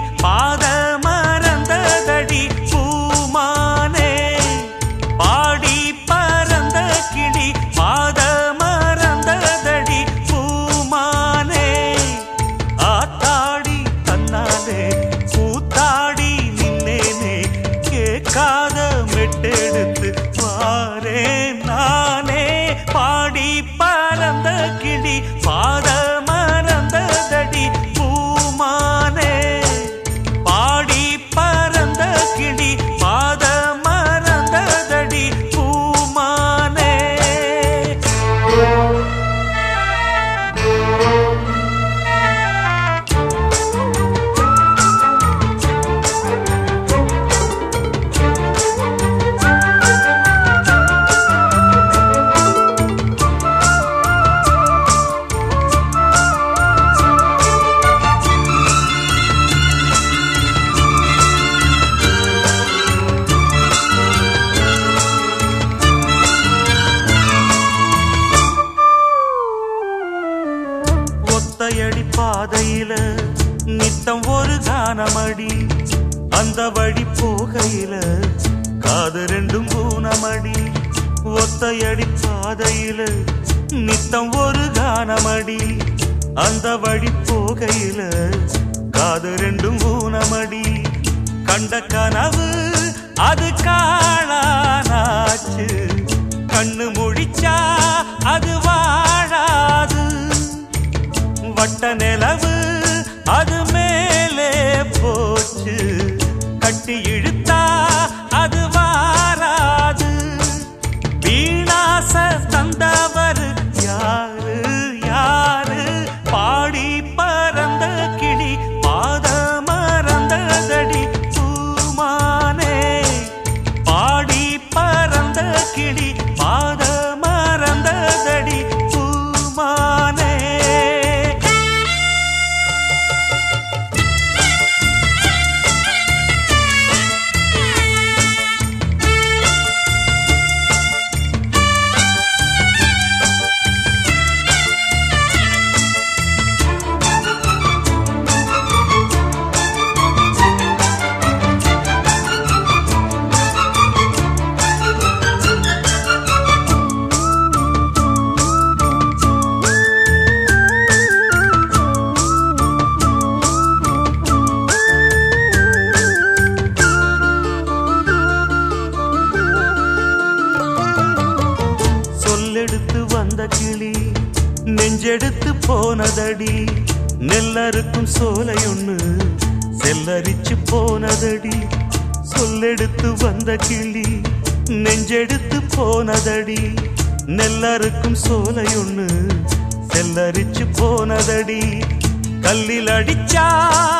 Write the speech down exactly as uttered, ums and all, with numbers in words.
பாத மறந்ததடி பூமானே பாடி பறந்த கிளி பாத மறந்ததடி பூமானே ஆத்தாடி தன்னாலே கூத்தாடி நின்னேனே கேட்காத மெட்டெடுத்து வாரே நானே பாடி பறந்த கிளி பாத மறந்ததடி பூமானே பாடி பறந்த கிளி பாத மறந்ததடி பூமானே ஒத்தையடி பாதையில நித்தம் ஒரு கானமடி அந்த வழி போகையில காது ரெண்டும் பூனமடி ஒத்தையடி பாதையில நித்தம் ஒரு கானமடி அந்த வழி போகையில காது ரெண்டும் பூனமடி கண்ட கனவு அது காணானாச்சு கண்ணு முழிச்சா அது வாழாது வட்ட நிலவு அது மேலே போச்சு கட்டி இழுத்தா அது வாராது வீணாச தந்தவர் யாரு யாரு பாடி பறந்த கிளி பாத மறந்ததடி பூமானே பாடி பறந்த கிளி பாத மறந்ததடி பூமானே சொல்லெடுத்து வந்த கிளி நெஞ்செடுத்து போனதடி நெல்லறுக்கும் சோலையொன்னு செல்லரிச்சு போனதடி சொல்லெடுத்து வந்த கிளி நெஞ்செடுத்து போனதடி நெல்லறுக்கும் சோலையொன்னு செல்லரிச்சு போனதடி கல்லில் அடிச்சா